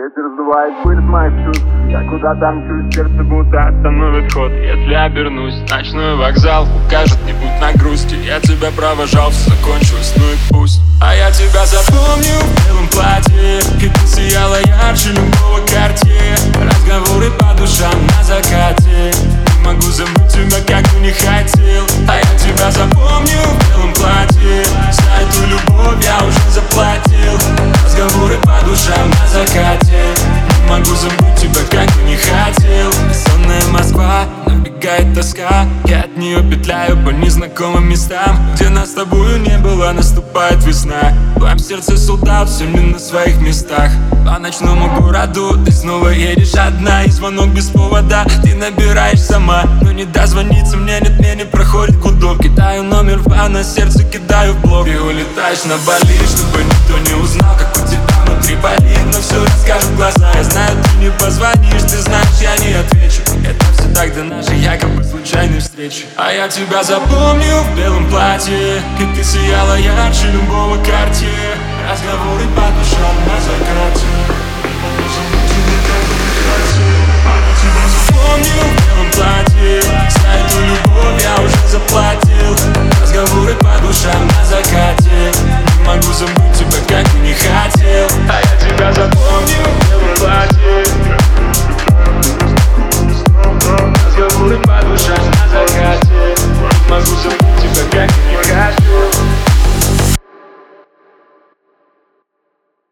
Ветер сдувает пыль с моих чувств. Я куда-то мчусь, сердце будто остановит ход. Если обернусь, ночной вокзал укажет, не будь на грусти. Я тебя провожал, все закончилось, ну и пусть. А я тебя запомню в белом платье, и ты сияла ярче любого Cartier. Разговоры по душам на закате, не могу забыть тебя, как бы не хотел. А я тебя запомню в белом платье, за эту любовь я уже заплатил. Разговоры по душам на закате, не могу забыть тебя, как бы не хотел. Сонная Москва, набегает тоска, я от нее петляю по незнакомым местам. Где нас с тобою не было, наступает весна. В твоем сердце солдат, все не на своих местах. По ночному городу ты снова едешь одна, и звонок без повода ты набираешь сама. Но не дозвониться мне, нет, мне не проходит гудок. Кидаю номер в бан, на сердце кидаю в блок. И улетаешь на Бали, чтобы никто не узнал, как у тебя внутри болит. Но все расскажут глаза, я знаю, ты не позвонишь, ты знаешь, я не отвечу. Это все так до нашей якобы случайной встречи. А я тебя запомню в белом платье, и ты сияла ярче любого Cartier. Разговоры по душам на закате, а я тебя запомню в белом платье, за эту любовь